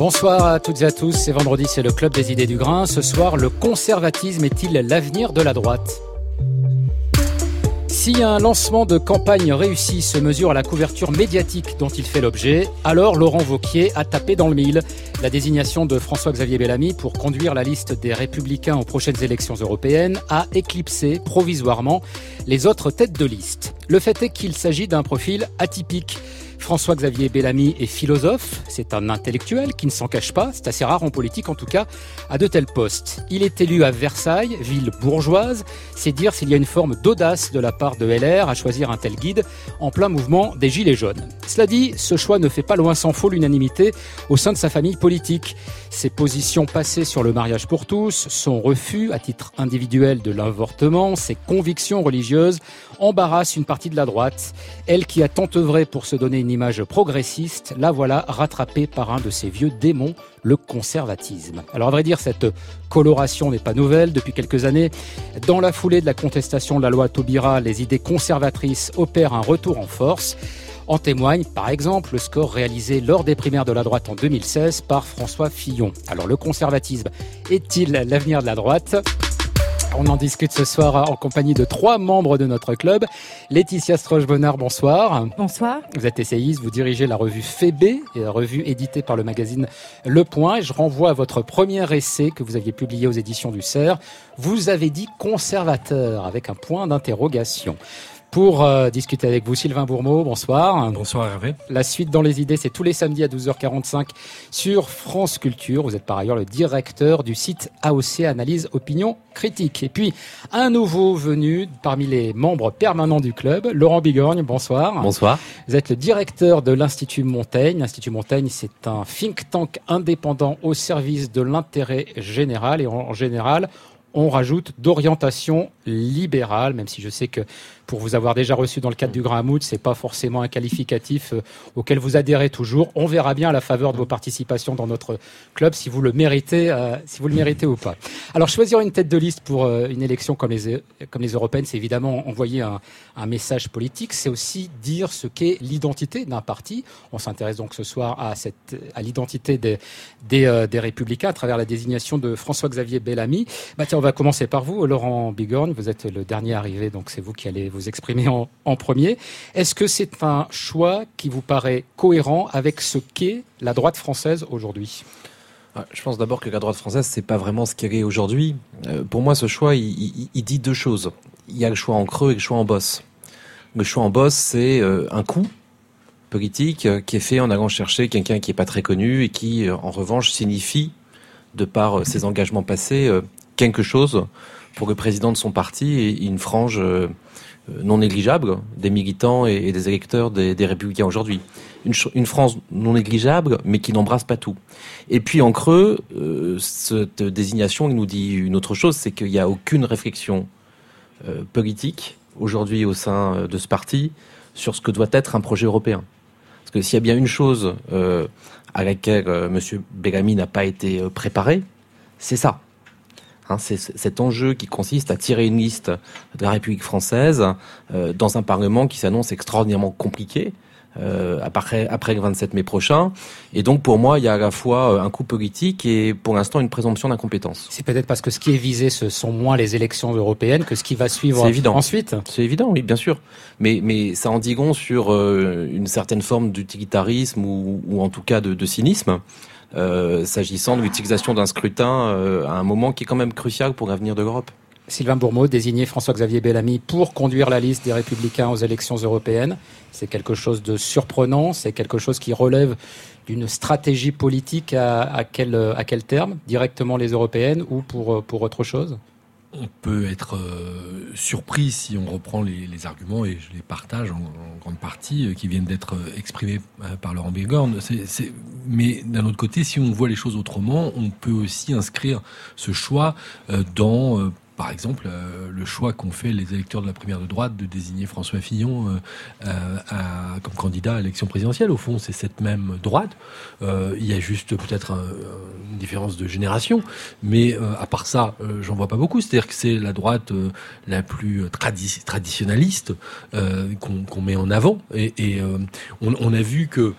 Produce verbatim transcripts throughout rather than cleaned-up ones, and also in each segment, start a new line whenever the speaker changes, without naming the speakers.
Bonsoir à toutes et à tous, c'est vendredi, c'est le Club des idées du grain. Ce soir, le conservatisme est-il l'avenir de la droite ? Si un lancement de campagne réussi se mesure à la couverture médiatique dont il fait l'objet, alors Laurent Wauquiez a tapé dans le mille. La désignation de François-Xavier Bellamy pour conduire la liste des Républicains aux prochaines élections européennes a éclipsé provisoirement les autres têtes de liste. Le fait est qu'il s'agit d'un profil atypique. François-Xavier Bellamy est philosophe, c'est un intellectuel qui ne s'en cache pas, c'est assez rare en politique en tout cas, à de tels postes. Il est élu à Versailles, ville bourgeoise, c'est dire s'il y a une forme d'audace de la part de L R à choisir un tel guide en plein mouvement des Gilets jaunes. Cela dit, ce choix ne fait pas loin s'en faut l'unanimité au sein de sa famille politique. Ses positions passées sur le mariage pour tous, son refus à titre individuel de l'avortement, ses convictions religieuses embarrassent une partie de la droite. Elle qui a tant œuvré pour se donner une image progressiste, la voilà rattrapée par un de ses vieux démons, le conservatisme. Alors à vrai dire, cette coloration n'est pas nouvelle. Depuis quelques années, dans la foulée de la contestation de la loi Taubira, les idées conservatrices opèrent un retour en force. En témoigne, par exemple, le score réalisé lors des primaires de la droite en deux mille seize par François Fillon. Alors le conservatisme est-il l'avenir de la droite ? On en discute ce soir en compagnie de trois membres de notre club. Laetitia Stroche-Bonnard, bonsoir.
Bonsoir.
Vous êtes essayiste, vous dirigez la revue Phébé, la revue éditée par le magazine Le Point. Et je renvoie à votre premier essai que vous aviez publié aux éditions du Cerf. Vous avez dit conservateur avec un point d'interrogation. Pour euh, discuter avec vous, Sylvain Bourmeau, bonsoir.
Bonsoir Hervé.
La suite dans les idées, c'est tous les samedis à douze heures quarante-cinq sur France Culture. Vous êtes par ailleurs le directeur du site A O C Analyse Opinion Critique. Et puis, un nouveau venu parmi les membres permanents du club, Laurent Bigorgne, bonsoir.
Bonsoir.
Vous êtes le directeur de l'Institut Montaigne. L'Institut Montaigne, c'est un think tank indépendant au service de l'intérêt général et en général, on rajoute d'orientation libérale, même si je sais que pour vous avoir déjà reçu dans le cadre du Grain à Moudre, c'est pas forcément un qualificatif euh, auquel vous adhérez toujours. On verra bien à la faveur de vos participations dans notre club si vous le méritez, euh, si vous le méritez ou pas. Alors choisir une tête de liste pour euh, une élection comme les comme les européennes, c'est évidemment envoyer un, un message politique. C'est aussi dire ce qu'est l'identité d'un parti. On s'intéresse donc ce soir à cette à l'identité des des, euh, des Républicains à travers la désignation de François-Xavier Bellamy. Bah tiens, on va commencer par vous, Laurent Bigorgne. Vous êtes le dernier arrivé, donc c'est vous qui allez vous exprimer en, en premier. Est-ce que c'est un choix qui vous paraît cohérent avec ce qu'est la droite française aujourd'hui ?
Je pense d'abord que la droite française, c'est pas vraiment ce qu'elle est aujourd'hui. Euh, pour moi, ce choix, il, il, il dit deux choses. Il y a le choix en creux et le choix en bosse. Le choix en bosse, c'est euh, un coup politique euh, qui est fait en allant chercher quelqu'un qui est pas très connu et qui, euh, en revanche, signifie, de par euh, ses engagements passés, euh, quelque chose pour le président de son parti et une frange euh, non négligeable des militants et, et des électeurs des, des Républicains aujourd'hui. Une, une frange non négligeable, mais qui n'embrasse pas tout. Et puis en creux, euh, cette désignation, il nous dit une autre chose, c'est qu'il n'y a aucune réflexion euh, politique aujourd'hui au sein de ce parti sur ce que doit être un projet européen. Parce que s'il y a bien une chose euh, à laquelle euh, M. Bellamy n'a pas été euh, préparé, c'est ça. Hein, c'est cet enjeu qui consiste à tirer une liste de la République française euh, dans un Parlement qui s'annonce extraordinairement compliqué euh, après, après le vingt-sept mai prochain. Et donc, pour moi, il y a à la fois un coup politique et, pour l'instant, une présomption d'incompétence.
C'est peut-être parce que ce qui est visé, ce sont moins les élections européennes que ce qui va suivre ensuite.
C'est évident, oui, bien sûr. Mais, mais ça en dit long sur euh, une certaine forme d'utilitarisme ou, ou en tout cas de, de cynisme. Euh, s'agissant de l'utilisation d'un scrutin euh, à un moment qui est quand même crucial pour l'avenir de l'Europe.
Sylvain Bourmeau, désigné François-Xavier Bellamy pour conduire la liste des Républicains aux élections européennes. C'est quelque chose de surprenant, c'est quelque chose qui relève d'une stratégie politique à, à, quel, à quel terme ? Directement les européennes ou pour, pour autre chose ?
On peut être euh, surpris si on reprend les, les arguments, et je les partage en, en grande partie, euh, qui viennent d'être exprimés euh, par Laurent Bigorgne. C'est, c'est... Mais d'un autre côté, si on voit les choses autrement, on peut aussi inscrire ce choix euh, dans... Euh, Par exemple, euh, le choix qu'ont fait les électeurs de la primaire de droite de désigner François Fillon euh, euh, à, comme candidat à l'élection présidentielle. Au fond, c'est cette même droite. Euh, il y a juste peut-être un, une différence de génération, mais euh, à part ça, euh, j'en vois pas beaucoup. C'est-à-dire que c'est la droite euh, la plus tradi- traditionnaliste euh, qu'on, qu'on met en avant. Et, et euh, on, on a vu que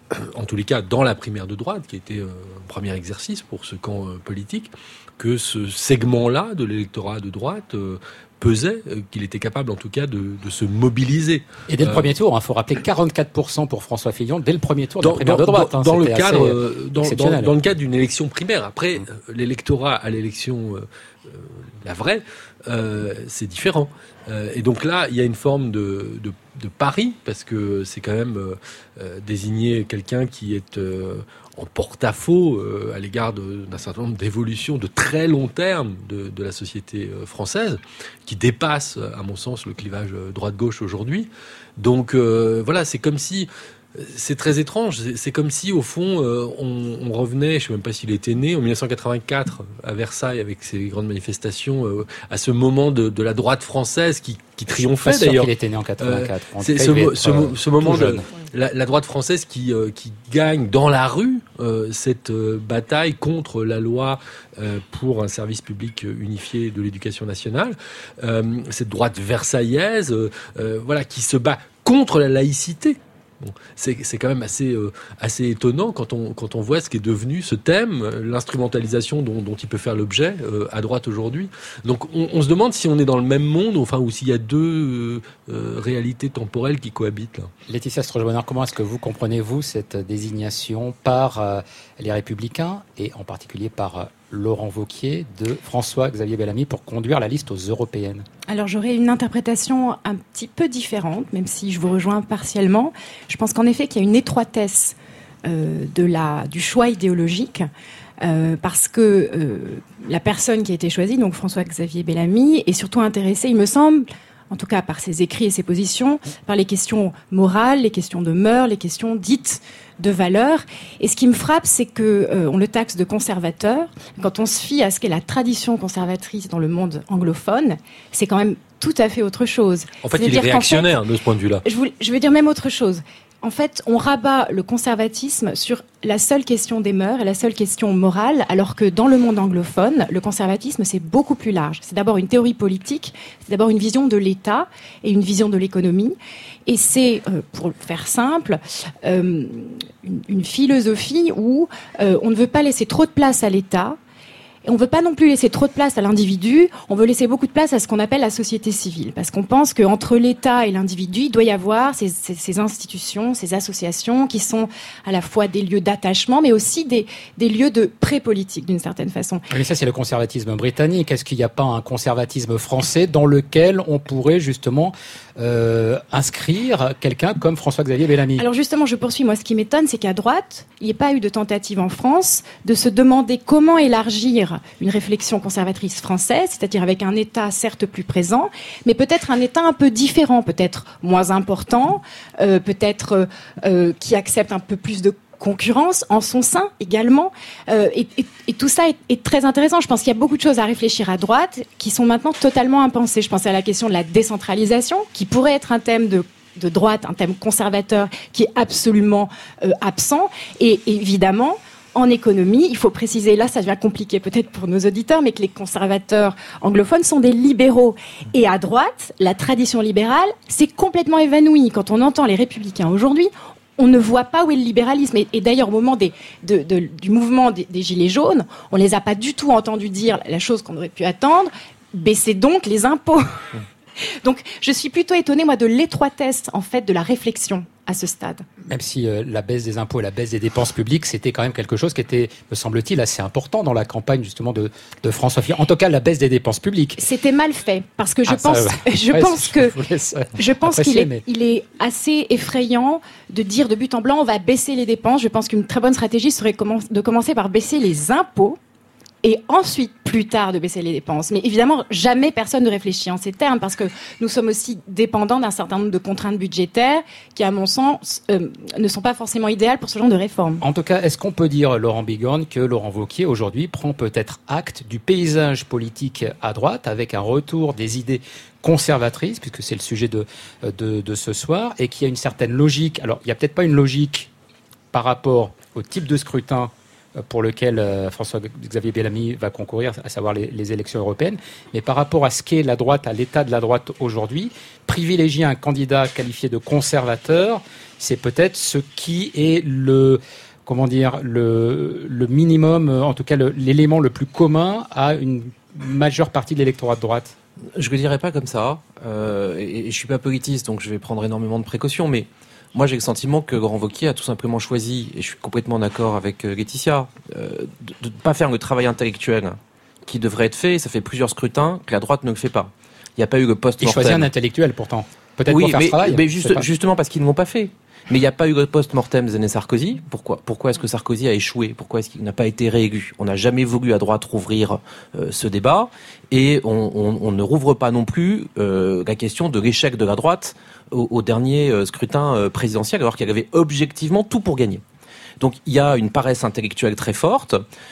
en tous les cas dans la primaire de droite, qui était euh, un premier exercice pour ce camp euh, politique, que ce segment-là de l'électorat de droite euh, pesait, euh, qu'il était capable en tout cas de, de se mobiliser.
Et dès le
euh,
premier tour, il hein, faut rappeler quarante-quatre pour cent pour François Fillon, dès le premier tour de
dans,
la primaire
dans,
de droite.
Dans,
hein,
dans, le cadre,
euh,
dans, dans, dans le cadre d'une élection primaire. Après, mmh. euh, l'électorat à l'élection, euh, euh, la vraie, euh, c'est différent. Euh, et donc là, il y a une forme de, de, de pari, parce que c'est quand même euh, euh, désigner quelqu'un qui est euh, en porte-à-faux euh, à l'égard de, d'un certain nombre d'évolutions de très long terme de, de la société euh, française, qui dépasse, à mon sens, le clivage droite-gauche aujourd'hui. Donc euh, voilà, c'est comme si... C'est très étrange. C'est comme si, au fond, euh, on, on revenait, je ne sais même pas s'il était né, en dix-neuf cent quatre-vingt-quatre, à Versailles, avec ces grandes manifestations, euh, à ce moment de, de la droite française qui, qui triomphait,
je suis pas
d'ailleurs.
sûr qu'il était né en quatre-vingt-quatre.
Euh, c'est ce, mo- ce, mo- ce moment de la, la droite française qui, euh, qui gagne dans la rue euh, cette euh, bataille contre la loi euh, pour un service public unifié de l'éducation nationale. Euh, cette droite versaillaise, euh, euh, voilà, qui se bat contre la laïcité. Bon, c'est, c'est quand même assez, euh, assez étonnant quand on, quand on voit ce qui est devenu ce thème, l'instrumentalisation dont, dont il peut faire l'objet euh, à droite aujourd'hui. Donc on, on se demande si on est dans le même monde, enfin, ou s'il y a deux euh, euh, réalités temporelles qui cohabitent. Là.
Laetitia Stroge-Bonnard, comment est-ce que vous comprenez, vous, cette désignation par euh, les Républicains, et en particulier par euh, Laurent Wauquiez, de François-Xavier Bellamy pour conduire la liste aux européennes?
Alors j'aurais une interprétation un petit peu différente, même si je vous rejoins partiellement. Je pense qu'en effet qu'il y a une étroitesse euh, de la, du choix idéologique, euh, parce que euh, la personne qui a été choisie, donc François-Xavier Bellamy, est surtout intéressée, il me semble, en tout cas par ses écrits et ses positions, par les questions morales, les questions de mœurs, les questions dites de valeurs. Et ce qui me frappe, c'est que euh, on le taxe de conservateur. Quand on se fie à ce qu'est la tradition conservatrice dans le monde anglophone, c'est quand même tout à fait autre chose.
En fait, il est réactionnaire fait, de ce point de vue-là.
Je, voulais, je veux dire même autre chose. En fait, on rabat le conservatisme sur la seule question des mœurs et la seule question morale, alors que dans le monde anglophone, le conservatisme, c'est beaucoup plus large. C'est d'abord une théorie politique, c'est d'abord une vision de l'État et une vision de l'économie. Et c'est, euh, pour faire simple, euh, une, une philosophie où euh, on ne veut pas laisser trop de place à l'État. Et on ne veut pas non plus laisser trop de place à l'individu, on veut laisser beaucoup de place à ce qu'on appelle la société civile. Parce qu'on pense qu'entre l'État et l'individu, il doit y avoir ces, ces, ces institutions, ces associations qui sont à la fois des lieux d'attachement, mais aussi des, des lieux de pré-politique, d'une certaine façon.
Mais ça, c'est le conservatisme britannique. Est-ce qu'il n'y a pas un conservatisme français dans lequel on pourrait justement euh, inscrire quelqu'un comme François-Xavier Bellamy?
Alors justement, je poursuis. Moi, ce qui m'étonne, c'est qu'à droite, il n'y ait pas eu de tentative en France de se demander comment élargir une réflexion conservatrice française, c'est-à-dire avec un État certes plus présent, mais peut-être un État un peu différent, peut-être moins important, euh, peut-être euh, qui accepte un peu plus de concurrence en son sein également. Euh, et, et, et tout ça est, est très intéressant. Je pense qu'il y a beaucoup de choses à réfléchir à droite qui sont maintenant totalement impensées. Je pense à la question de la décentralisation, qui pourrait être un thème de de droite, un thème conservateur qui est absolument euh, absent. Et évidemment, en économie, il faut préciser, là ça devient compliqué peut-être pour nos auditeurs, mais que les conservateurs anglophones sont des libéraux. Et à droite, la tradition libérale s'est complètement évanouie. Quand on entend les républicains aujourd'hui, on ne voit pas où est le libéralisme. Et, et d'ailleurs, au moment des, de, de, du mouvement des, des Gilets jaunes, on ne les a pas du tout entendus dire la chose qu'on aurait pu attendre, baissez donc les impôts. Donc, je suis plutôt étonnée, moi, de l'étroitesse, en fait, de la réflexion à ce stade.
Même si euh, la baisse des impôts et la baisse des dépenses publiques, c'était quand même quelque chose qui était, me semble-t-il, assez important dans la campagne, justement, de, de François Fillon. En tout cas, la baisse des dépenses publiques.
C'était mal fait, parce que je
ah,
pense,
ça, ouais.
je
ouais,
pense que, je, je pense qu'il est,
mais...
il est assez effrayant de dire de but en blanc, on va baisser les dépenses. Je pense qu'une très bonne stratégie serait de commencer par baisser les impôts, et ensuite, plus tard, de baisser les dépenses. Mais évidemment, jamais personne ne réfléchit en ces termes, parce que nous sommes aussi dépendants d'un certain nombre de contraintes budgétaires qui, à mon sens, euh, ne sont pas forcément idéales pour ce genre de réforme.
En tout cas, est-ce qu'on peut dire, Laurent Bigorne, que Laurent Wauquiez, aujourd'hui, prend peut-être acte du paysage politique à droite, avec un retour des idées conservatrices, puisque c'est le sujet de, de, de ce soir, et qu'il y a une certaine logique. Alors, il n'y a peut-être pas une logique par rapport au type de scrutin pour lequel euh, François-Xavier Bellamy va concourir, à savoir les, les élections européennes. Mais par rapport à ce qu'est la droite, à l'état de la droite aujourd'hui, privilégier un candidat qualifié de conservateur, c'est peut-être ce qui est le... comment dire, le, le minimum, en tout cas le, l'élément le plus commun à une majeure partie de l'électorat de droite.
Je ne le dirais pas comme ça, euh, et, et je ne suis pas politiste, donc je vais prendre énormément de précautions, mais moi j'ai le sentiment que Grand-Wauquiez a tout simplement choisi, et je suis complètement d'accord avec euh, Laetitia, euh, de ne pas faire le travail intellectuel qui devrait être fait, ça fait plusieurs scrutins que la droite ne le fait pas. Il n'y a pas eu le post-mortem.
Il choisit un intellectuel pourtant, peut-être
oui,
pour faire
mais,
ce travail.
mais juste, justement parce qu'ils ne l'ont pas fait. Mais il n'y a pas eu de post-mortem des années Sarkozy. Pourquoi Pourquoi est-ce que Sarkozy a échoué? Pourquoi est-ce qu'il n'a pas été réélu? On n'a jamais voulu à droite rouvrir euh, ce débat, et on, on, on ne rouvre pas non plus euh, la question de l'échec de la droite au, au dernier euh, scrutin euh, présidentiel, alors qu'elle avait objectivement tout pour gagner. Donc il y a une paresse intellectuelle très forte,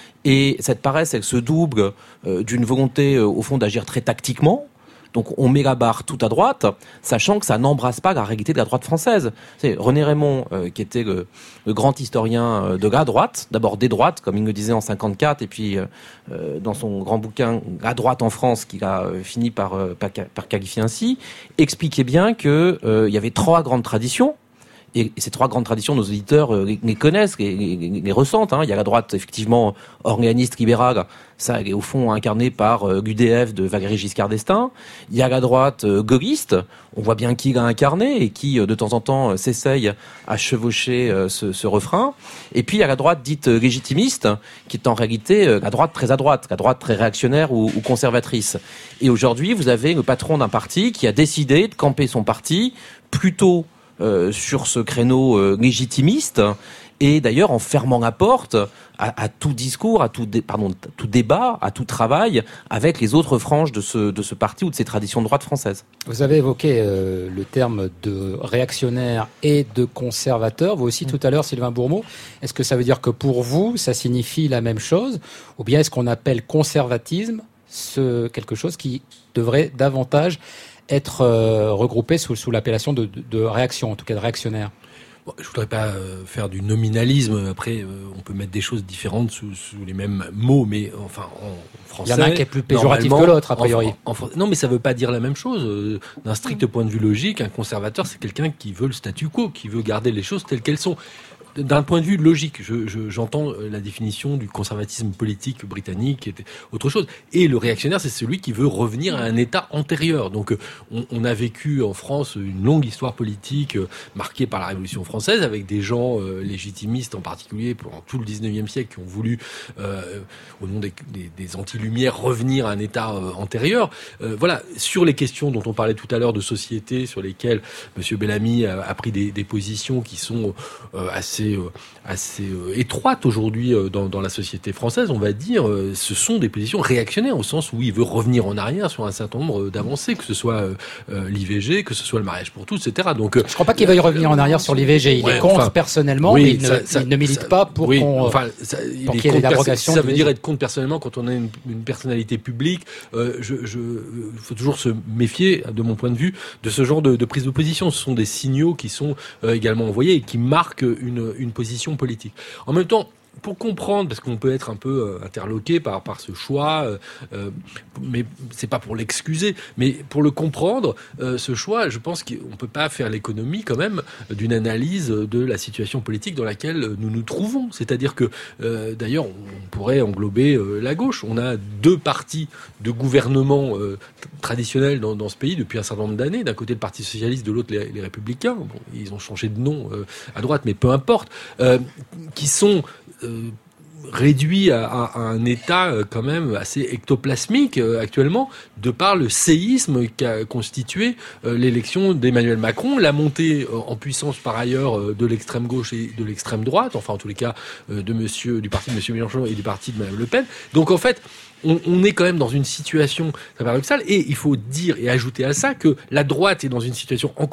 et cette paresse, elle se double euh, d'une volonté euh, au fond d'agir très tactiquement. Donc on met la barre tout à droite, sachant que ça n'embrasse pas la réalité de la droite française. C'est René Raymond, euh, qui était le, le grand historien euh, de la droite, d'abord des droites, comme il le disait en cinquante-quatre, et puis euh, dans son grand bouquin « La droite en France », qu'il a euh, fini par, euh, par, par qualifier ainsi, expliquait bien qu'il euh, y avait trois grandes traditions. Et ces trois grandes traditions, nos auditeurs les, les connaissent, les, les, les ressentent. Hein. Il y a la droite, effectivement, organiste, libérale. Ça, elle est au fond incarnée par euh, l'U D F de Valéry Giscard d'Estaing. Il y a la droite euh, gaulliste. On voit bien qui l'a incarné et qui, euh, de temps en temps, euh, s'essaye à chevaucher euh, ce, ce refrain. Et puis, il y a la droite dite euh, légitimiste, qui est en réalité euh, la droite très à droite, la droite très réactionnaire ou, ou conservatrice. Et aujourd'hui, vous avez le patron d'un parti qui a décidé de camper son parti plutôt Euh, sur ce créneau euh, légitimiste, et d'ailleurs en fermant la porte à, à tout discours, à tout, dé, pardon, à tout débat, à tout travail avec les autres franges de ce, de ce parti ou de ces traditions de droite françaises.
Vous avez évoqué euh, le terme de réactionnaire et de conservateur, vous aussi tout à l'heure, Sylvain Bourmeau. Est-ce que ça veut dire que pour vous, ça signifie la même chose, ou bien est-ce qu'on appelle conservatisme ce, quelque chose qui devrait davantage être euh, regroupé sous, sous l'appellation de, de, de réaction, en tout cas de réactionnaire?
Bon, je voudrais pas euh, faire du nominalisme. Après, euh, on peut mettre des choses différentes sous, sous les mêmes mots, mais enfin en français.
Il y en a un qui est plus péjoratif que l'autre, a priori.
En, en, en, non, mais ça veut pas dire la même chose. Euh, d'un strict point de vue logique, un conservateur, c'est quelqu'un qui veut le statu quo, qui veut garder les choses telles qu'elles sont. D'un point de vue logique, je, je, j'entends la définition du conservatisme politique britannique, qui était autre chose. Et le réactionnaire, c'est celui qui veut revenir à un état antérieur. Donc, on, on a vécu en France une longue histoire politique euh, marquée par la Révolution française, avec des gens euh, légitimistes en particulier pendant tout le dix-neuvième siècle qui ont voulu, euh, au nom des, des, des anti-lumières, revenir à un état euh, antérieur. Euh, voilà, sur les questions dont on parlait tout à l'heure de société, sur lesquelles M. Bellamy a, a pris des, des positions qui sont euh, assez assez étroite aujourd'hui dans, dans la société française, on va dire, ce sont des positions réactionnaires au sens où il veut revenir en arrière sur un certain nombre d'avancées, que ce soit euh, l'I V G, que ce soit le mariage pour tous, et cetera. Donc,
je crois pas qu'il veuille revenir en arrière sur l'I V G. Il ouais, est contre enfin, personnellement, oui, mais il, ça, ne, ça, il ne milite ça, pas pour
oui,
qu'on
enfin, ça, il
pour
est
qu'il y ait l'abrogation.
Ça veut dire être contre personnellement quand on a une, une personnalité publique. Euh, je, je, faut toujours se méfier, de mon point de vue, de ce genre de, de prise de position. Ce sont des signaux qui sont euh, également envoyés et qui marquent une une position politique. En même temps, pour comprendre, parce qu'on peut être un peu euh, interloqué par par ce choix, euh, euh, mais c'est pas pour l'excuser, mais pour le comprendre, euh, ce choix, je pense qu'on peut pas faire l'économie quand même d'une analyse de la situation politique dans laquelle nous nous trouvons. C'est-à-dire que, euh, d'ailleurs, on pourrait englober euh, la gauche. On a deux partis de gouvernement euh, traditionnels dans, dans ce pays depuis un certain nombre d'années. D'un côté le Parti socialiste, de l'autre les, les Républicains. Bon, ils ont changé de nom euh, à droite, mais peu importe. Euh, qui sont Euh, réduit à, à, à un état euh, quand même assez ectoplasmique euh, actuellement, de par le séisme qu'a constitué euh, l'élection d'Emmanuel Macron, la montée euh, en puissance par ailleurs euh, de l'extrême gauche et de l'extrême droite, enfin en tous les cas euh, de monsieur, du parti de Monsieur Mélenchon et du parti de Mme Le Pen. Donc en fait, on, on est quand même dans une situation très paradoxale, et il faut dire et ajouter à ça que la droite est dans une situation encore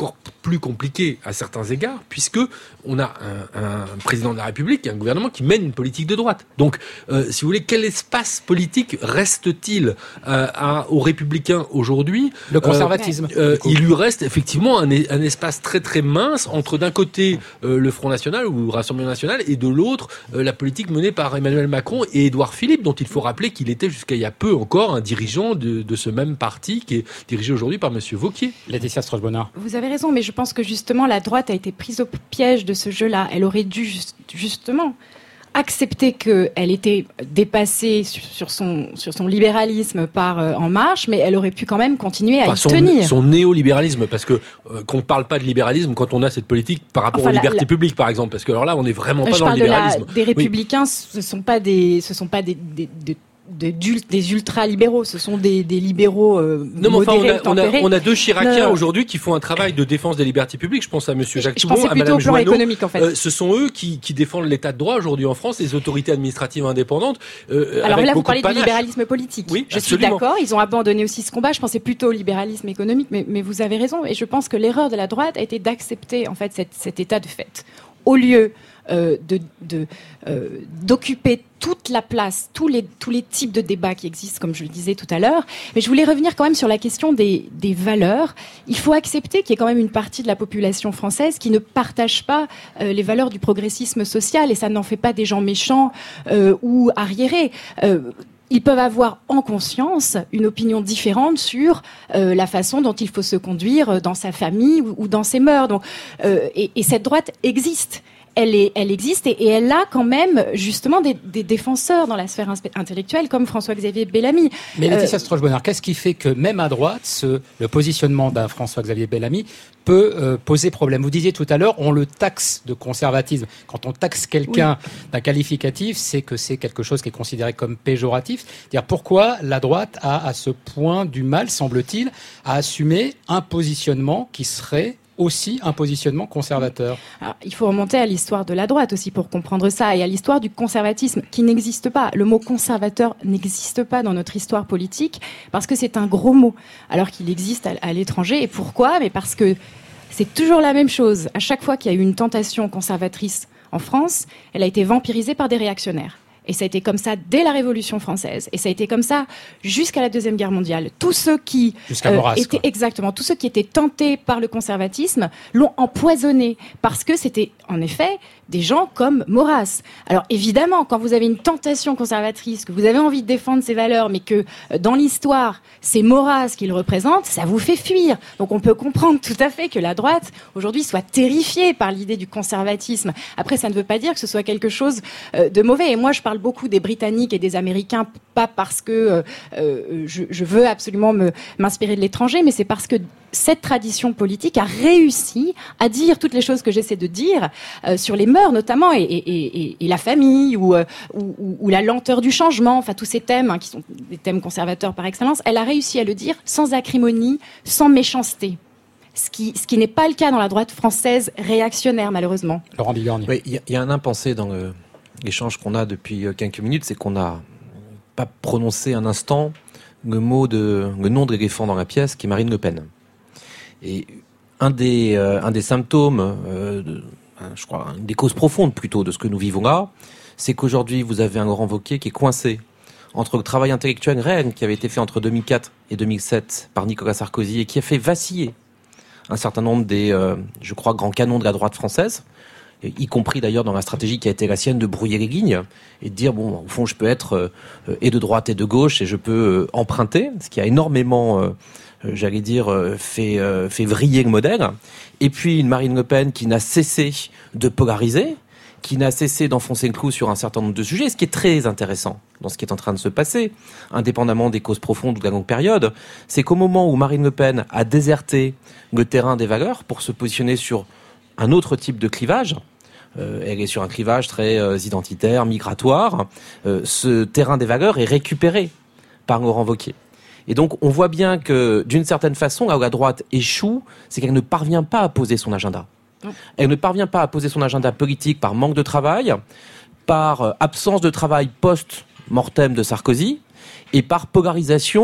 plus compliqué à certains égards, puisque on a un, un président de la République et un gouvernement qui mène une politique de droite. Donc, euh, si vous voulez, quel espace politique reste-t-il euh, à, aux Républicains aujourd'hui ?
Le conservatisme.
Euh, euh, il lui reste effectivement un, un espace très très mince entre d'un côté euh, le Front National ou le Rassemblement National et de l'autre euh, la politique menée par Emmanuel Macron et Édouard Philippe, dont il faut rappeler qu'il était jusqu'à il y a peu encore un dirigeant de, de ce même parti qui est dirigé aujourd'hui par Monsieur Wauquiez.
Laetitia Stross-Bonnard.
Vous avez raison, mais je pense que justement la droite a été prise au piège de ce jeu-là. Elle aurait dû juste, justement accepter qu'elle était dépassée sur, sur, son, sur son libéralisme par euh, En Marche, mais elle aurait pu quand même continuer à enfin, y
son,
tenir.
Son néolibéralisme, parce que euh, qu'on ne parle pas de libéralisme quand on a cette politique par rapport enfin, aux la, libertés la... publiques, par exemple, parce que alors là, on n'est vraiment pas
je
dans le libéralisme.
De la, des républicains, oui. ce sont pas des, ce sont pas des, des, des De, des ultra-libéraux, ce sont des, des libéraux euh, non, mais enfin,
modérés,
on, a,
on, a, on a deux Chiraciens non. aujourd'hui qui font un travail de défense des libertés publiques. Je pense à Monsieur Jacques Toubon, à Madame Joanneau.
Économique, en fait.
euh, ce sont eux qui, qui défendent l'état de droit aujourd'hui en France, les autorités administratives indépendantes.
Euh, Alors avec là, vous parlez du libéralisme politique.
Oui,
je
absolument.
suis d'accord. Ils ont abandonné aussi ce combat. Je pensais plutôt au libéralisme économique, mais, mais vous avez raison. Et je pense que l'erreur de la droite a été d'accepter en fait cette, cet état de fait, au lieu Euh, de, de, euh, d'occuper toute la place, tous les, tous les types de débats qui existent, comme je le disais tout à l'heure. Mais je voulais revenir quand même sur la question des, des valeurs. Il faut accepter qu'il y ait quand même une partie de la population française qui ne partage pas euh, les valeurs du progressisme social, et ça n'en fait pas des gens méchants euh, ou arriérés. Euh, Ils peuvent avoir en conscience une opinion différente sur euh, la façon dont il faut se conduire dans sa famille ou, ou dans ses mœurs. Donc, euh, et, et cette droite existe. Elle, est, elle existe et, et elle a quand même justement des, des défenseurs dans la sphère intellectuelle comme François-Xavier Bellamy.
Mais Laetitia euh, Stross-Bonnard, qu'est-ce qui fait que même à droite, ce, le positionnement d'un François-Xavier Bellamy peut euh, poser problème ? Vous disiez tout à l'heure, on le taxe de conservatisme. Quand on taxe quelqu'un oui. d'un qualificatif, c'est que c'est quelque chose qui est considéré comme péjoratif. C'est-à-dire pourquoi la droite a à ce point du mal, semble-t-il, à assumer un positionnement qui serait aussi un positionnement conservateur.
Alors, il faut remonter à l'histoire de la droite aussi pour comprendre ça, et à l'histoire du conservatisme qui n'existe pas. Le mot conservateur n'existe pas dans notre histoire politique parce que c'est un gros mot, alors qu'il existe à, à l'étranger. Et pourquoi ? Mais parce que c'est toujours la même chose. À chaque fois qu'il y a eu une tentation conservatrice en France, elle a été vampirisée par des réactionnaires. Et ça a été comme ça dès la Révolution française. Et ça a été comme ça jusqu'à la Deuxième Guerre mondiale. Tous ceux qui
euh, Maurras,
étaient
quoi.
exactement, tous ceux qui étaient tentés par le conservatisme l'ont empoisonné parce que c'était en effet des gens comme Maurras. Alors évidemment, quand vous avez une tentation conservatrice, que vous avez envie de défendre ces valeurs, mais que euh, dans l'histoire c'est Maurras qui le représente, ça vous fait fuir. Donc on peut comprendre tout à fait que la droite aujourd'hui soit terrifiée par l'idée du conservatisme. Après, ça ne veut pas dire que ce soit quelque chose euh, de mauvais. Et moi, je parle beaucoup des Britanniques et des Américains, pas parce que euh, euh, je, je veux absolument me, m'inspirer de l'étranger, mais c'est parce que cette tradition politique a réussi à dire toutes les choses que j'essaie de dire euh, sur les mœurs notamment et, et, et, et la famille ou, euh, ou, ou la lenteur du changement, enfin tous ces thèmes hein, qui sont des thèmes conservateurs par excellence. Elle a réussi à le dire sans acrimonie, sans méchanceté. Ce qui, ce qui n'est pas le cas dans la droite française réactionnaire, malheureusement.
Laurent Bigorny.
Oui, il y, y a un impensé dans le, l'échange qu'on a depuis quelques minutes, c'est qu'on n'a pas prononcé un instant le mot de, le nom de l'éléphant dans la pièce, qui est Marine Le Pen. Et un des, euh, un des symptômes, euh, de, je crois, une des causes profondes plutôt de ce que nous vivons là, c'est qu'aujourd'hui vous avez un Laurent Wauquiez qui est coincé entre le travail intellectuel réel qui avait été fait entre deux mille quatre et deux mille sept par Nicolas Sarkozy et qui a fait vaciller un certain nombre des, euh, je crois, grands canons de la droite française, y compris d'ailleurs dans la stratégie qui a été la sienne de brouiller les lignes et de dire, bon, au fond, je peux être euh, et de droite et de gauche et je peux euh, emprunter, ce qui a énormément... Euh, j'allais dire, fait, euh, fait vriller le modèle. Et puis une Marine Le Pen qui n'a cessé de polariser, qui n'a cessé d'enfoncer le clou sur un certain nombre de sujets, ce qui est très intéressant dans ce qui est en train de se passer, indépendamment des causes profondes ou de la longue période, c'est qu'au moment où Marine Le Pen a déserté le terrain des valeurs pour se positionner sur un autre type de clivage, euh, elle est sur un clivage très euh, identitaire, migratoire, euh, ce terrain des valeurs est récupéré par Laurent Wauquiez. Et donc, on voit bien que, d'une certaine façon, là où la droite échoue, c'est qu'elle ne parvient pas à poser son agenda. Elle ne parvient pas à poser son agenda politique par manque de travail, par absence de travail post-mortem de Sarkozy, et par polarisation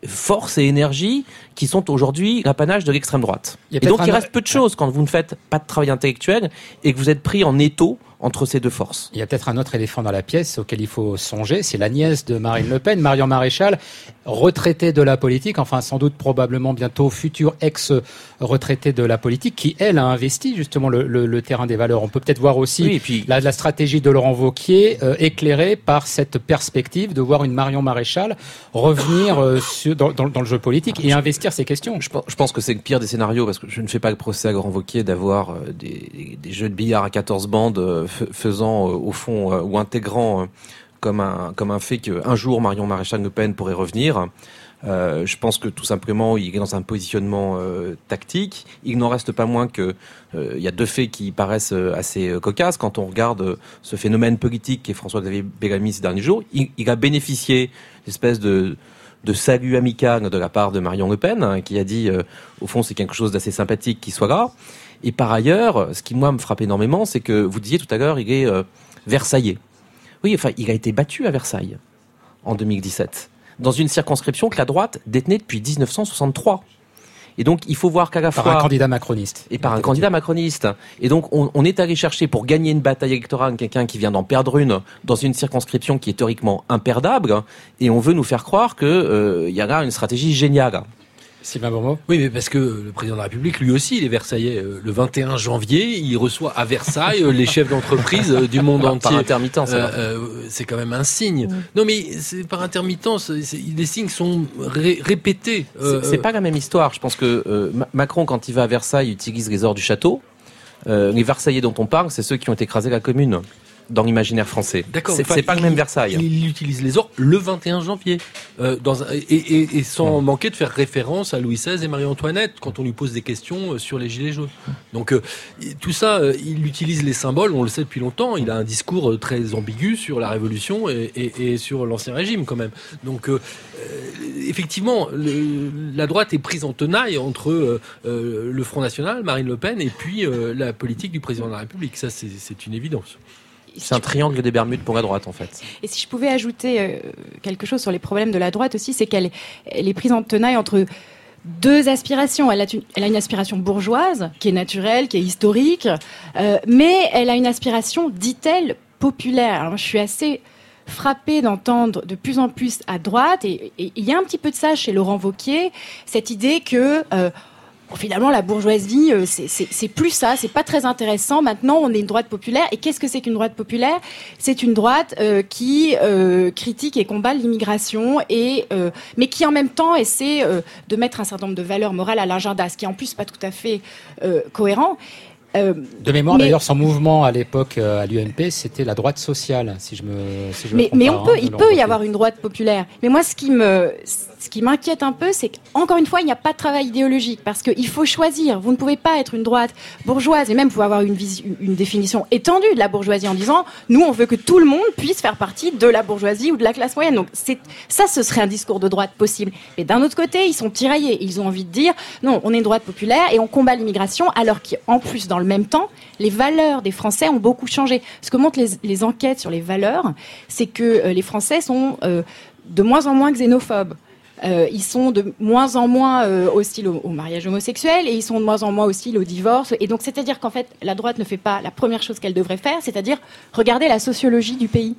forces et énergies qui sont aujourd'hui l'apanage de l'extrême droite. Et donc il
un...
reste peu de choses quand vous ne faites pas de travail intellectuel et que vous êtes pris en étau entre ces deux forces.
Il y a peut-être un autre éléphant dans la pièce auquel il faut songer, c'est la nièce de Marine Le Pen, Marion Maréchal, retraitée de la politique, enfin sans doute probablement bientôt future ex-retraitée de la politique, qui elle a investi justement le, le, le terrain des valeurs. On peut peut-être voir aussi
oui, et puis...
la, la stratégie de Laurent Wauquiez euh, éclairée par cette perspective de voir une Marion Maréchal revenir euh, sur, dans, dans, dans le jeu politique et investir ces questions.
Je pense, je pense que c'est le pire des scénarios, parce que je ne fais pas le procès à Laurent Wauquiez d'avoir euh, des, des jeux de billard à quatorze bandes euh, faisant euh, au fond euh, ou intégrant euh, comme un comme un fait qu'un jour Marion Maréchal Le Pen pourrait revenir. Euh, je pense que tout simplement il est dans un positionnement euh, tactique. Il n'en reste pas moins que euh, il y a deux faits qui paraissent euh, assez euh, cocasses quand on regarde euh, ce phénomène politique qu'est François-Xavier Bellamy ces derniers jours. Il, il a bénéficié d'espèce de de salut amical de la part de Marion Le Pen, hein, qui a dit euh, au fond c'est quelque chose d'assez sympathique qu'il soit là. Et par ailleurs, ce qui moi me frappe énormément, c'est que vous disiez tout à l'heure, il est euh, versaillais. Oui, enfin, il a été battu à Versailles en deux mille dix-sept, dans une circonscription que la droite détenait depuis dix-neuf cent soixante-trois. Et donc, il faut voir qu'à la
par
fois...
Par un candidat macroniste.
Et par un candidat macroniste. Et donc, on, on est allé chercher pour gagner une bataille électorale quelqu'un qui vient d'en perdre une dans une circonscription qui est théoriquement imperdable, et on veut nous faire croire qu'il euh, y a là une stratégie géniale.
Sylvain Bourmeau.
Oui, mais parce que le président de la République, lui aussi, il est versaillais. Le vingt et un janvier, il reçoit à Versailles les chefs d'entreprise du monde entier.
Par intermittence, c'est,
euh, euh, c'est quand même un signe. Mmh. Non, mais c'est par intermittence. C'est, les signes sont ré- répétés.
Euh, c'est, c'est pas la même histoire. Je pense que euh, Macron, quand il va à Versailles, utilise les ors du château. Euh, les Versaillais dont on parle, c'est ceux qui ont écrasé la Commune dans l'imaginaire français.
D'accord,
c'est,
enfin,
c'est pas
il,
le même Versailles.
Il utilise les ors le vingt et un janvier, euh, dans un, et, et, et sans mmh. manquer de faire référence à Louis seize et Marie-Antoinette quand on lui pose des questions sur les gilets jaunes. Donc euh, tout ça, euh, il utilise les symboles, on le sait depuis longtemps. Il a un discours très ambigu sur la Révolution et, et, et sur l'Ancien Régime quand même. Donc euh, effectivement, le, la droite est prise en tenaille entre euh, le Front National, Marine Le Pen, et puis euh, la politique du président de la République. Ça, c'est, c'est une évidence.
C'est un triangle des Bermudes pour la droite, en fait.
Et si je pouvais ajouter euh, quelque chose sur les problèmes de la droite aussi, c'est qu'elle elle est prise en tenaille entre deux aspirations. Elle a une, elle a une aspiration bourgeoise, qui est naturelle, qui est historique, euh, mais elle a une aspiration, dit-elle, populaire. Alors, je suis assez frappée d'entendre de plus en plus à droite, et il y a un petit peu de ça chez Laurent Wauquiez, cette idée que... Euh, finalement, la bourgeoisie, c'est, c'est, c'est plus ça, c'est pas très intéressant. Maintenant, on est une droite populaire. Et qu'est-ce que c'est qu'une droite populaire ? C'est une droite euh, qui euh, critique et combat l'immigration, et euh, mais qui en même temps essaie euh, de mettre un certain nombre de valeurs morales à l'agenda, ce qui est en plus pas tout à fait euh, cohérent.
Euh, de mémoire, mais, d'ailleurs, son mouvement à l'époque euh, à l'U M P, c'était la droite sociale, si je me, si je
mais,
me
mais
pas,
on peut,
hein,
il peut y avoir une droite populaire. Mais moi, ce qui me, ce qui m'inquiète un peu, c'est qu'encore une fois, il n'y a pas de travail idéologique, parce qu'il faut choisir. Vous ne pouvez pas être une droite bourgeoise, et même vous pouvez avoir une, vis- une définition étendue de la bourgeoisie en disant, nous, on veut que tout le monde puisse faire partie de la bourgeoisie ou de la classe moyenne. Donc, c'est, ça, ce serait un discours de droite possible. Mais d'un autre côté, ils sont tiraillés. Ils ont envie de dire, non, on est une droite populaire et on combat l'immigration, alors qu'en plus, dans le même temps, les valeurs des Français ont beaucoup changé. Ce que montrent les, les enquêtes sur les valeurs, c'est que euh, les Français sont euh, de moins en moins xénophobes. Euh, ils sont de moins en moins euh, hostiles au, au mariage homosexuel, et ils sont de moins en moins hostiles au divorce. Et donc, c'est-à-dire qu'en fait, la droite ne fait pas la première chose qu'elle devrait faire, c'est-à-dire regarder la sociologie du pays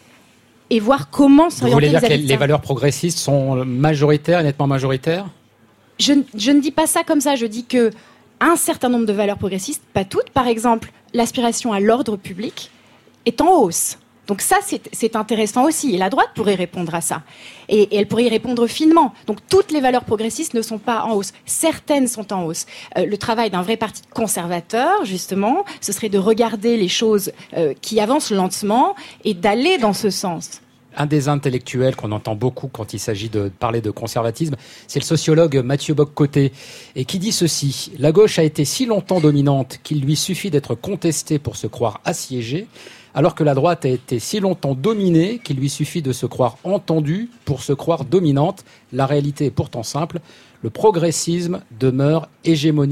et voir comment s'orienter.
Vous voulez dire que les,
les
valeurs progressistes sont majoritaires, nettement majoritaires ?
je, je ne dis pas ça comme ça. Je dis que un certain nombre de valeurs progressistes, pas toutes, par exemple, l'aspiration à l'ordre public est en hausse. Donc ça, c'est, c'est intéressant aussi. Et la droite pourrait répondre à ça. Et, et elle pourrait y répondre finement. Donc toutes les valeurs progressistes ne sont pas en hausse. Certaines sont en hausse. Euh, le travail d'un vrai parti conservateur, justement, ce serait de regarder les choses euh, qui avancent lentement et d'aller dans ce sens.
Un des intellectuels qu'on entend beaucoup quand il s'agit de parler de conservatisme, c'est le sociologue Mathieu Bock-Côté, et qui dit ceci: la gauche a été si longtemps dominante qu'il lui suffit d'être contestée pour se croire assiégée, alors que la droite a été si longtemps dominée qu'il lui suffit de se croire entendue pour se croire dominante. La réalité est pourtant simple, le progressisme demeure hégémonique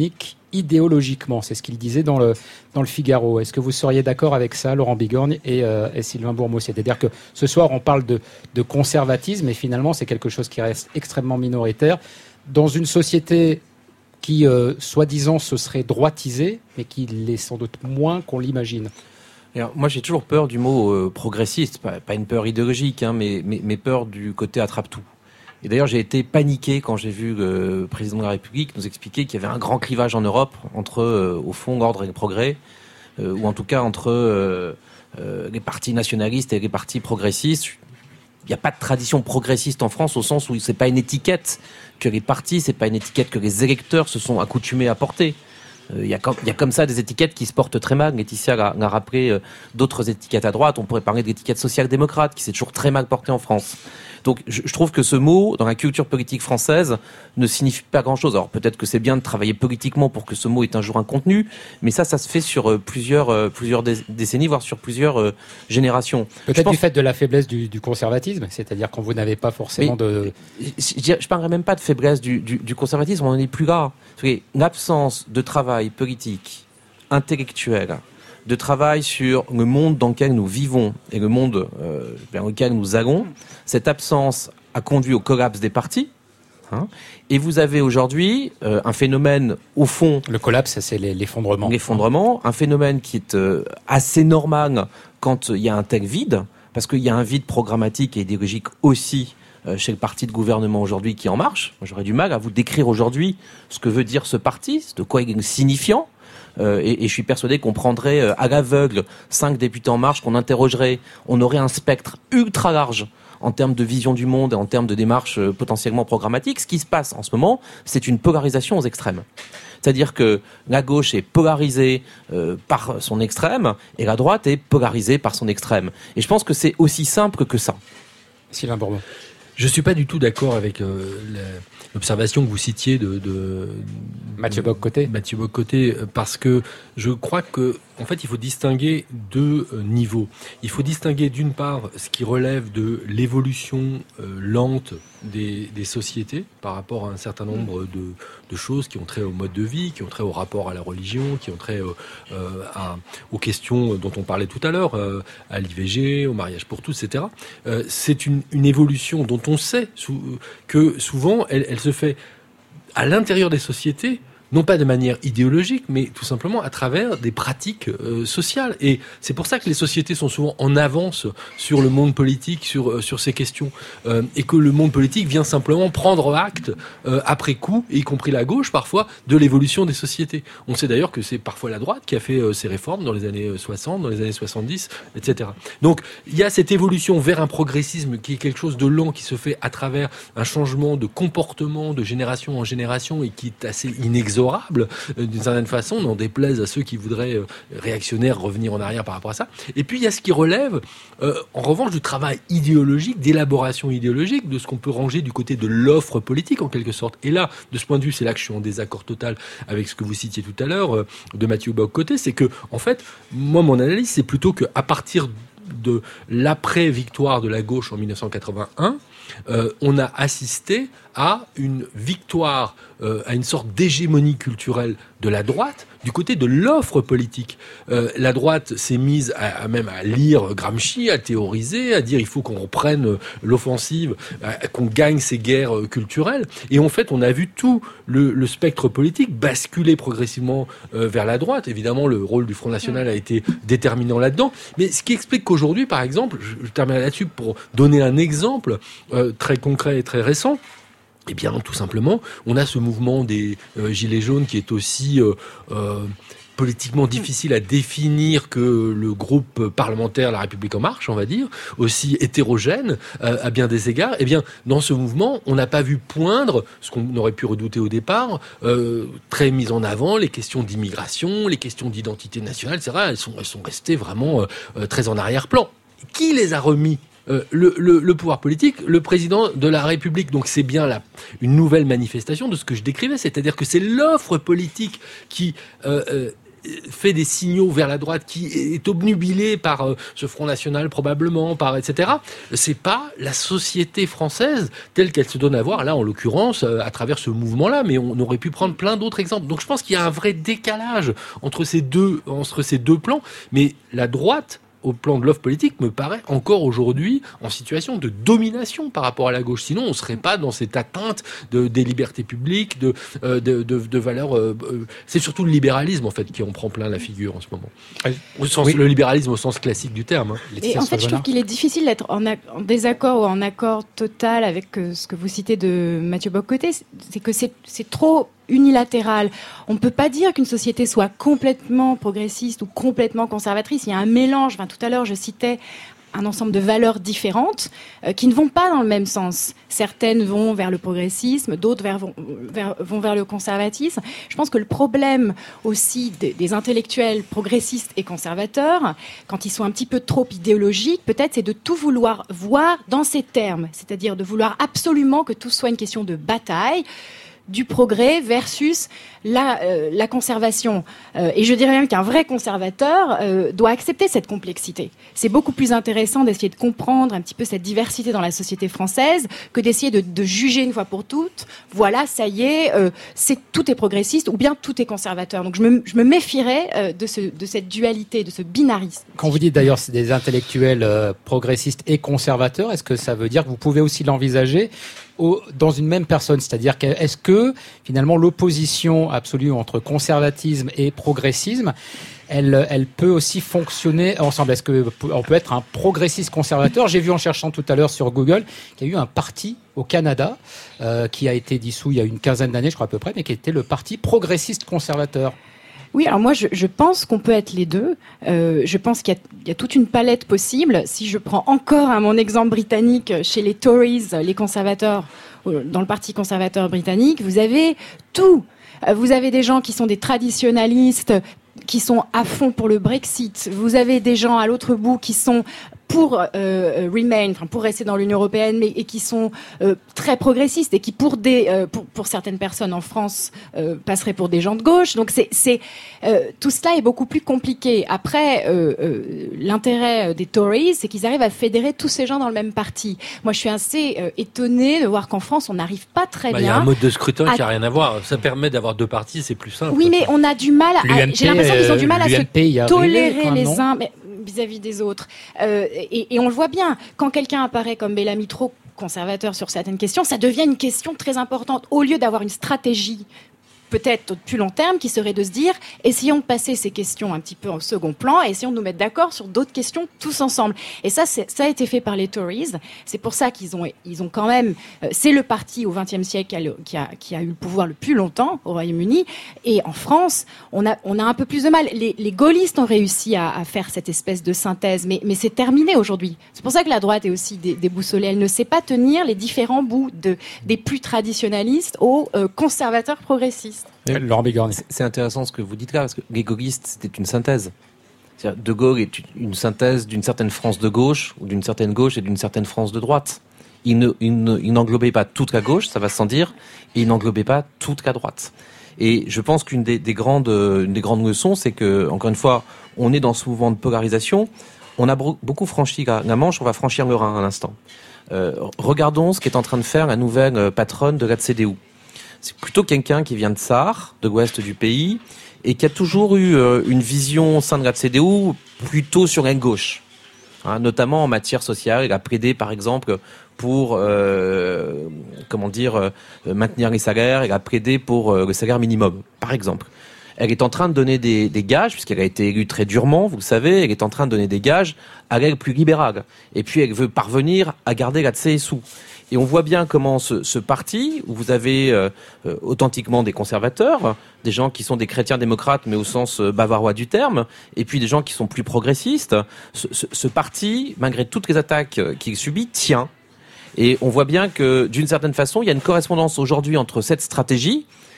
idéologiquement. C'est ce qu'il disait dans le, dans le Figaro. Est-ce que vous seriez d'accord avec ça, Laurent Bigorgne et, euh, et Sylvain Bourmeau? C'est-à-dire que ce soir, on parle de, de conservatisme et finalement, c'est quelque chose qui reste extrêmement minoritaire dans une société qui, euh, soi-disant, se serait droitisée, mais qui l'est sans doute moins qu'on l'imagine.
Alors, moi, j'ai toujours peur du mot euh, progressiste, pas, pas une peur idéologique, hein, mais, mais, mais peur du côté attrape-tout. Et d'ailleurs, j'ai été paniqué quand j'ai vu le président de la République nous expliquer qu'il y avait un grand clivage en Europe entre, euh, au fond, ordre et progrès, euh, ou en tout cas entre euh, euh, les partis nationalistes et les partis progressistes. Il n'y a pas de tradition progressiste en France au sens où c'est pas une étiquette que les partis, c'est pas une étiquette que les électeurs se sont accoutumés à porter. Il y, a comme, il y a comme ça des étiquettes qui se portent très mal. Laetitia l'a, l'a rappelé euh, d'autres étiquettes à droite. On pourrait parler de l'étiquette social-démocrate qui s'est toujours très mal portée en France. Donc je, je trouve que ce mot, dans la culture politique française, ne signifie pas grand-chose. Alors peut-être que c'est bien de travailler politiquement pour que ce mot ait un jour un contenu, mais ça, ça se fait sur euh, plusieurs, euh, plusieurs dé- décennies, voire sur plusieurs euh, générations.
Peut-être
pense...
du fait de la faiblesse du, du conservatisme, c'est-à-dire quand vous n'avez pas forcément mais, de...
Je ne parlerai même pas de faiblesse du, du, du conservatisme, on en est plus là. L'absence de travail politique, intellectuel, de travail sur le monde dans lequel nous vivons et le monde euh, vers lequel nous allons, cette absence a conduit au collapse des partis. Hein, et vous avez aujourd'hui euh, un phénomène, au fond...
Le collapse, c'est l'effondrement.
L'effondrement, un phénomène qui est euh, assez normal quand il y a un tel vide, parce qu'il y a un vide programmatique et idéologique aussi chez le parti de gouvernement aujourd'hui qui est en marche. J'aurais du mal à vous décrire aujourd'hui ce que veut dire ce parti, de quoi il est signifiant. Euh, et, et je suis persuadé qu'on prendrait euh, à l'aveugle cinq députés en marche, qu'on interrogerait, on aurait un spectre ultra large en termes de vision du monde et en termes de démarche euh, potentiellement programmatique. Ce qui se passe en ce moment, c'est une polarisation aux extrêmes. C'est-à-dire que la gauche est polarisée euh, par son extrême et la droite est polarisée par son extrême. Et je pense que c'est aussi simple que ça.
Sylvain Bourmeau.
Je ne suis pas du tout d'accord avec euh, l'observation que vous citiez de, de
Mathieu Bock-Côté.
Mathieu Bock-Côté, parce que je crois que en fait, il faut distinguer deux euh, niveaux. Il faut distinguer d'une part ce qui relève de l'évolution euh, lente des, des sociétés par rapport à un certain nombre de, de choses qui ont trait au mode de vie, qui ont trait au rapport à la religion, qui ont trait euh, euh, à, aux questions dont on parlait tout à l'heure, euh, à l'I V G, au mariage pour tous, et cetera. Euh, c'est une, une évolution dont on sait sou- que souvent elle, elle se fait à l'intérieur des sociétés, non pas de manière idéologique, mais tout simplement à travers des pratiques euh, sociales. Et c'est pour ça que les sociétés sont souvent en avance sur le monde politique, sur euh, sur ces questions, euh, et que le monde politique vient simplement prendre acte euh, après coup, y compris la gauche parfois, de l'évolution des sociétés. On sait d'ailleurs que c'est parfois la droite qui a fait euh, ces réformes dans les années soixante, dans les années soixante-dix, et cetera. Donc il y a cette évolution vers un progressisme qui est quelque chose de lent, qui se fait à travers un changement de comportement de génération en génération et qui est assez inexorable. D'une certaine façon, n'en déplaise à ceux qui voudraient euh, réactionnaires revenir en arrière par rapport à ça. Et puis il y a ce qui relève, euh, en revanche, du travail idéologique, d'élaboration idéologique, de ce qu'on peut ranger du côté de l'offre politique en quelque sorte. Et là, de ce point de vue, c'est là que je suis en désaccord total avec ce que vous citiez tout à l'heure euh, de Mathieu Bock-Côté, c'est que en fait, moi mon analyse, c'est plutôt que à partir de l'après-victoire de la gauche en dix-neuf cent quatre-vingt-un, euh, on a assisté à une victoire, euh, à une sorte d'hégémonie culturelle de la droite du côté de l'offre politique. Euh, la droite s'est mise à, à même à lire Gramsci, à théoriser, à dire il faut qu'on reprenne l'offensive, à, qu'on gagne ces guerres culturelles. Et en fait, on a vu tout le, le spectre politique basculer progressivement euh, vers la droite. Évidemment, le rôle du Front National a été déterminant là-dedans. Mais ce qui explique qu'aujourd'hui, par exemple, je, je termine là-dessus pour donner un exemple euh, très concret et très récent. Eh bien, tout simplement, on a ce mouvement des euh, Gilets jaunes qui est aussi euh, euh, politiquement difficile à définir que le groupe parlementaire La République En Marche, on va dire, aussi hétérogène euh, à bien des égards. Eh bien, dans ce mouvement, on n'a pas vu poindre ce qu'on aurait pu redouter au départ, euh, très mis en avant, les questions d'immigration, les questions d'identité nationale, et cetera. Elles sont, elles sont restées vraiment euh, très en arrière-plan. Qui les a remis ? Euh, le, le, le pouvoir politique, le président de la République. Donc c'est bien la, une nouvelle manifestation de ce que je décrivais, c'est-à-dire que c'est l'offre politique qui euh, euh, fait des signaux vers la droite, qui est obnubilé par euh, ce Front National probablement, par et cetera. C'est pas la société française telle qu'elle se donne à voir là, en l'occurrence, euh, à travers ce mouvement-là. Mais on aurait pu prendre plein d'autres exemples. Donc je pense qu'il y a un vrai décalage entre ces deux, entre ces deux plans. Mais la droite, au plan de l'offre politique, me paraît encore aujourd'hui en situation de domination par rapport à la gauche. Sinon, on ne serait pas dans cette atteinte de, des libertés publiques, de, euh, de, de, de valeurs... Euh, euh, c'est surtout le libéralisme, en fait, qui en prend plein la figure en ce moment. Au sens, oui. Le libéralisme au sens classique du terme. Hein.
Et en fait, je trouve qu'il est difficile d'être en, a- en désaccord ou en accord total avec euh, ce que vous citez de Mathieu Bock-Côté. C'est que c'est, c'est trop unilatéral. On ne peut pas dire qu'une société soit complètement progressiste ou complètement conservatrice. Il y a un mélange. Enfin, tout à l'heure, je citais un ensemble de valeurs différentes euh, qui ne vont pas dans le même sens. Certaines vont vers le progressisme, d'autres vers, vont, vers, vont vers le conservatisme. Je pense que le problème aussi des, des intellectuels progressistes et conservateurs, quand ils sont un petit peu trop idéologiques, peut-être, c'est de tout vouloir voir dans ces termes. C'est-à-dire de vouloir absolument que tout soit une question de bataille, du progrès versus la, euh, la conservation. Euh, et je dirais même qu'un vrai conservateur euh, doit accepter cette complexité. C'est beaucoup plus intéressant d'essayer de comprendre un petit peu cette diversité dans la société française que d'essayer de, de juger une fois pour toutes. Voilà, ça y est, euh, c'est, tout est progressiste ou bien tout est conservateur. Donc je me, je me méfierais euh, de, ce, de cette dualité, de ce binarisme.
Quand vous dites d'ailleurs c'est des intellectuels euh, progressistes et conservateurs, est-ce que ça veut dire que vous pouvez aussi l'envisager au, dans une même personne? C'est-à-dire que, est-ce que finalement l'opposition absolue entre conservatisme et progressisme, elle, elle peut aussi fonctionner ensemble? Est-ce qu'on peut être un progressiste conservateur? J'ai vu en cherchant tout à l'heure sur Google qu'il y a eu un parti au Canada euh, qui a été dissous il y a une quinzaine d'années, je crois à peu près, mais qui était le parti progressiste conservateur.
Oui, alors moi, je, je pense qu'on peut être les deux. Euh, je pense qu'il y a, il y a toute une palette possible. Si je prends encore hein, mon exemple britannique, chez les Tories, les conservateurs, dans le parti conservateur britannique, vous avez tout. Vous avez des gens qui sont des traditionalistes, qui sont à fond pour le Brexit. Vous avez des gens à l'autre bout qui sont pour euh, remain, enfin pour rester dans l'Union européenne, mais et qui sont euh, très progressistes et qui pour des euh, pour pour certaines personnes en France euh, passeraient pour des gens de gauche. Donc c'est c'est euh, tout cela est beaucoup plus compliqué. Après, euh, euh, l'intérêt des Tories, c'est qu'ils arrivent à fédérer tous ces gens dans le même parti. Moi, je suis assez euh, étonnée de voir qu'en France, on n'arrive pas très
bah,
bien.
Il y a un mode de scrutin à... qui a rien à voir. Ça permet d'avoir deux partis, c'est plus simple.
Oui, mais on a du mal. À... L'U M P, j'ai l'impression qu'ils ont du mal à se tolérer les uns. Mais... vis-à-vis des autres. Euh, et, et on le voit bien, quand quelqu'un apparaît comme Bellamy trop conservateur sur certaines questions, ça devient une question très importante. Au lieu d'avoir une stratégie peut-être au plus long terme, qui serait de se dire, essayons de passer ces questions un petit peu en second plan, et essayons de nous mettre d'accord sur d'autres questions tous ensemble. Et ça, c'est, ça a été fait par les Tories. C'est pour ça qu'ils ont, ils ont quand même, euh, c'est le parti au vingtième siècle qui a, qui, a, qui a eu le pouvoir le plus longtemps au Royaume-Uni. Et en France, on a, on a un peu plus de mal. Les, les gaullistes ont réussi à, à faire cette espèce de synthèse, mais, mais c'est terminé aujourd'hui. C'est pour ça que la droite est aussi dé, déboussolée. Elle ne sait pas tenir les différents bouts de, des plus traditionalistes aux euh, conservateurs progressistes.
C'est intéressant ce que vous dites là, parce que les gaullistes, c'était une synthèse. C'est-à-dire, De Gaulle est une synthèse d'une certaine France de gauche, ou d'une certaine gauche et d'une certaine France de droite. Il, ne, il, ne, il n'englobait pas toute la gauche, ça va sans dire, et il n'englobait pas toute la droite. Et je pense qu'une des, des, grandes, une des grandes leçons, c'est que, encore une fois, on est dans ce mouvement de polarisation. On a beaucoup franchi la, la Manche, on va franchir le Rhin à l'instant. Euh, regardons ce qu'est en train de faire la nouvelle patronne de la C D U. C'est plutôt quelqu'un qui vient de Sarre, de l'ouest du pays, et qui a toujours eu euh, une vision au sein de la C D U plutôt sur la gauche, hein, notamment en matière sociale. Il a plaidé, par exemple, pour euh, comment dire euh, maintenir les salaires. Il a plaidé pour euh, le salaire minimum, par exemple. Elle est en train de donner des, des gages, puisqu'elle a été élue très durement, vous le savez. Elle est en train de donner des gages à l'aile plus libérale. Et puis, elle veut parvenir à garder la C S U. Et on voit bien comment ce, ce parti, où vous avez euh, euh, authentiquement des conservateurs, des gens qui sont des chrétiens démocrates, mais au sens euh, bavarois du terme, et puis des gens qui sont plus progressistes, ce, ce, ce parti, malgré toutes les attaques qu'il subit, tient. Et on voit bien que, d'une certaine façon, il y a une correspondance aujourd'hui entre cette stratégie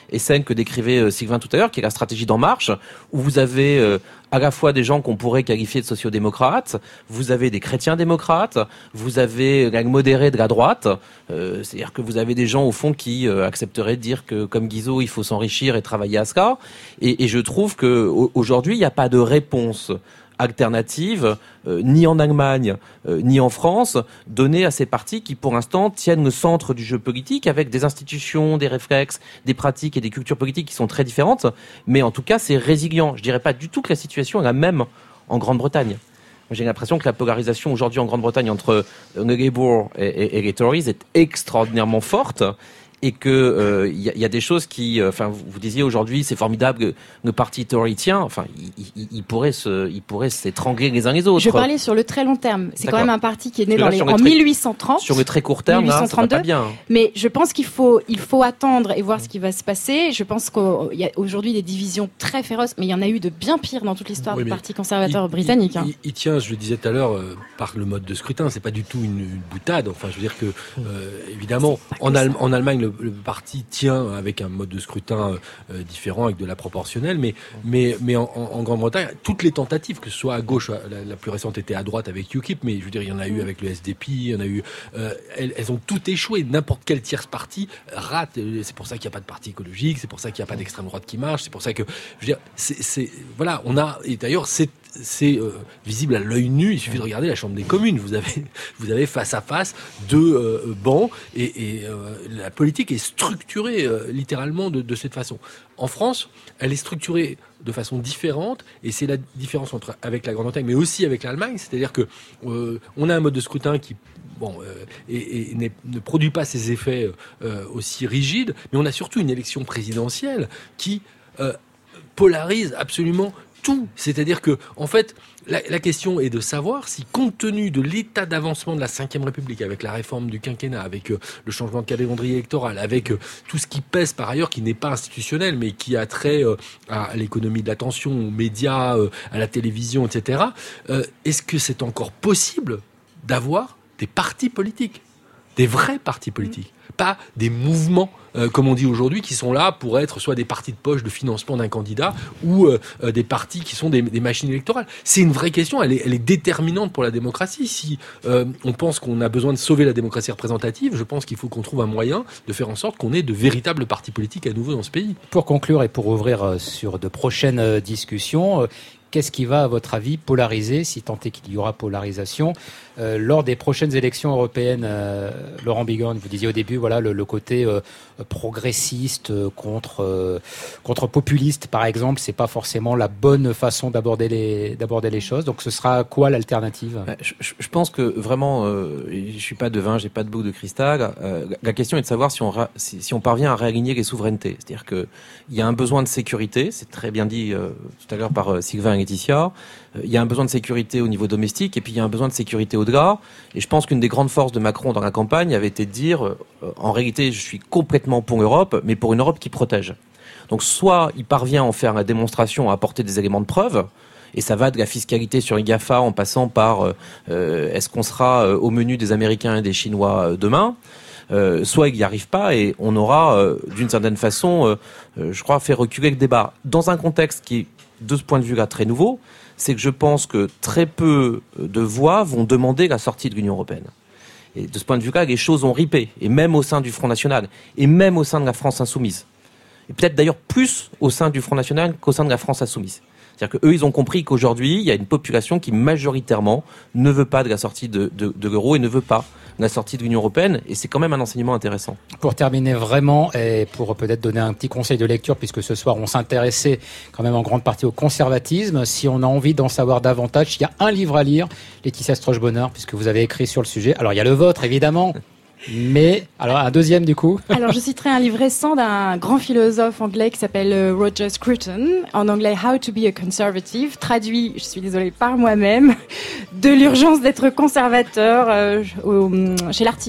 et celle que décrivait euh, Sylvain tout à l'heure, qui est la stratégie d'En Marche, où vous avez euh, à la fois des gens qu'on pourrait qualifier de sociodémocrates, vous avez des chrétiens démocrates, vous avez la modérée de la droite, euh, c'est-à-dire que vous avez des gens au fond qui euh, accepteraient de dire que comme Guizot, il faut s'enrichir et travailler à cela. Et, et je trouve que aujourd'hui, il n'y a pas de réponse alternative, euh, ni en Allemagne, euh, ni en France, donnée à ces partis qui, pour l'instant, tiennent le centre du jeu politique avec des institutions, des réflexes, des pratiques et des cultures politiques qui sont très différentes. Mais en tout cas, c'est résilient. Je dirais pas du tout que la situation est la même en Grande-Bretagne. J'ai l'impression que la polarisation aujourd'hui en Grande-Bretagne entre le Labour et, et, et les Tories est extraordinairement forte. Et que euh, y, a, y a des choses qui, enfin, euh, vous, vous disiez aujourd'hui, c'est formidable que le parti Tory tient. Enfin, il, il, il pourrait se, il pourrait s'étrangler les uns les autres.
Je parlais sur le très long terme. C'est D'accord. quand même un parti qui est né dans
là,
les, en
très,
mille huit cent trente.
Sur le très court terme, là, ça va pas bien.
Mais je pense qu'il faut, il faut attendre et voir ce qui va se passer. Je pense qu'il y a aujourd'hui des divisions très féroces, mais il y en a eu de bien pires dans toute l'histoire oui, du Parti conservateur
il,
britannique.
Il,
hein.
il, il tient, je le disais tout à l'heure, euh, par le mode de scrutin. C'est pas du tout une, une boutade. Enfin, je veux dire que, euh, évidemment, en, Allem- en Allemagne, le, le parti tient avec un mode de scrutin euh, différent, avec de la proportionnelle, mais, mais, mais en, en Grande-Bretagne, toutes les tentatives, que ce soit à gauche, la, la plus récente était à droite avec U K I P, mais je veux dire, il y en a eu avec le S D P, il y en a eu, euh, elles, elles ont toutes échoué. N'importe quel tierce parti rate. C'est pour ça qu'il n'y a pas de parti écologique, c'est pour ça qu'il n'y a pas d'extrême droite qui marche, c'est pour ça que, je veux dire, c'est, c'est voilà, on a, et d'ailleurs, c'est c'est euh, visible à l'œil nu. Il suffit de regarder la Chambre des communes. Vous avez, vous avez face à face deux euh, bancs et, et euh, la politique est structurée euh, littéralement de, de cette façon. En France, elle est structurée de façon différente et c'est la différence entre avec la Grande-Bretagne, mais aussi avec l'Allemagne. C'est-à-dire que euh, on a un mode de scrutin qui Bon, euh, et, et ne produit pas ses effets euh, aussi rigides, mais on a surtout une élection présidentielle qui euh, polarise absolument tout. C'est-à-dire que, en fait, la, la question est de savoir si, compte tenu de l'état d'avancement de la cinquième République, avec la réforme du quinquennat, avec euh, le changement de calendrier électoral, avec euh, tout ce qui pèse par ailleurs, qui n'est pas institutionnel, mais qui a trait euh, à l'économie de l'attention, aux médias, euh, à la télévision, et cetera, euh, est-ce que c'est encore possible d'avoir des partis politiques, des vrais partis politiques, pas des mouvements, euh, comme on dit aujourd'hui, qui sont là pour être soit des partis de poche de financement d'un candidat ou euh, euh, des partis qui sont des, des machines électorales. C'est une vraie question, elle est, elle est déterminante pour la démocratie. Si euh, on pense qu'on a besoin de sauver la démocratie représentative, je pense qu'il faut qu'on trouve un moyen de faire en sorte qu'on ait de véritables partis politiques à nouveau dans ce pays.
Pour conclure et pour ouvrir euh, sur de prochaines euh, discussions, euh, qu'est-ce qui va, à votre avis, polariser, si tant est qu'il y aura polarisation, euh, lors des prochaines élections européennes? euh, Laurent Bigorne, vous disiez au début, voilà, le, le côté euh, progressiste euh, contre euh, contre populiste, par exemple, c'est pas forcément la bonne façon d'aborder les d'aborder les choses. Donc, ce sera quoi l'alternative?
je, je pense que vraiment, euh, je suis pas devin, j'ai pas de boule de cristal. Euh, la question est de savoir si on si, si on parvient à réaligner les souverainetés. C'est-à-dire que il y a un besoin de sécurité, c'est très bien dit euh, tout à l'heure par euh, Sylvain et Laetitia. Euh, il y a un besoin de sécurité au niveau domestique et puis il y a un besoin de sécurité au-delà. Et je pense qu'une des grandes forces de Macron dans la campagne avait été de dire, euh, en réalité, je suis complètement pour l'Europe, mais pour une Europe qui protège. Donc soit il parvient à en faire la démonstration, à apporter des éléments de preuve, et ça va de la fiscalité sur les GAFA en passant par euh, est-ce qu'on sera euh, au menu des Américains et des Chinois euh, demain, euh, soit il n'y arrive pas et on aura euh, d'une certaine façon, euh, euh, je crois, fait reculer le débat. Dans un contexte qui est, de ce point de vue-là, très nouveau, c'est que je pense que très peu de voix vont demander la sortie de l'Union européenne. Et de ce point de vue-là, les choses ont ripé, et même au sein du Front National, et même au sein de la France Insoumise. Et peut-être d'ailleurs plus au sein du Front National qu'au sein de la France Insoumise. C'est-à-dire qu'eux, ils ont compris qu'aujourd'hui, il y a une population qui majoritairement ne veut pas de la sortie de, de, de l'euro et ne veut pas de la sortie de l'Union européenne. Et c'est quand même un enseignement intéressant.
Pour terminer vraiment, et pour peut-être donner un petit conseil de lecture, puisque ce soir, on s'intéressait quand même en grande partie au conservatisme. Si on a envie d'en savoir davantage, il y a un livre à lire, Laetitia Stroche-Bonheur, puisque vous avez écrit sur le sujet. Alors, il y a le vôtre, évidemment. Mais, alors un deuxième du coup.
Alors je citerai un livre récent d'un grand philosophe anglais qui s'appelle Roger Scruton, en anglais How to be a Conservative, traduit, je suis désolée, par moi-même, de l'urgence d'être conservateur euh, au, chez l'Artilleur.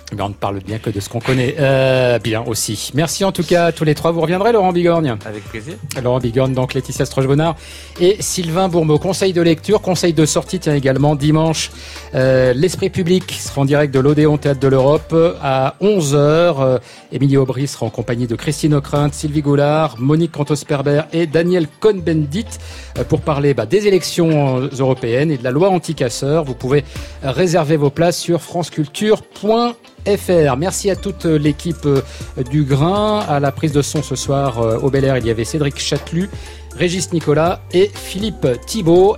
Mais on ne parle bien que de ce qu'on connaît euh, bien aussi. Merci en tout cas à tous les trois. Vous reviendrez, Laurent Bigorgne?
Avec plaisir.
Laurent Bigorgne, donc Laetitia Stroche-Bonnard et Sylvain Bourmeau. Conseil de lecture, conseil de sortie, tiens également dimanche. Euh, L'Esprit public sera en direct de l'Odéon Théâtre de l'Europe à onze heures. Euh, Émilie Aubry sera en compagnie de Christine Ockrent, Sylvie Goulard, Monique Cantos-Perber et Daniel Cohn-Bendit euh, pour parler bah, des élections européennes et de la loi anti-casseurs. Vous pouvez réserver vos places sur franceculture point F R. Merci à toute l'équipe du Grain. À la prise de son ce soir au Bel Air, il y avait Cédric Chatelus, Régis Nicolas et Philippe Thibault.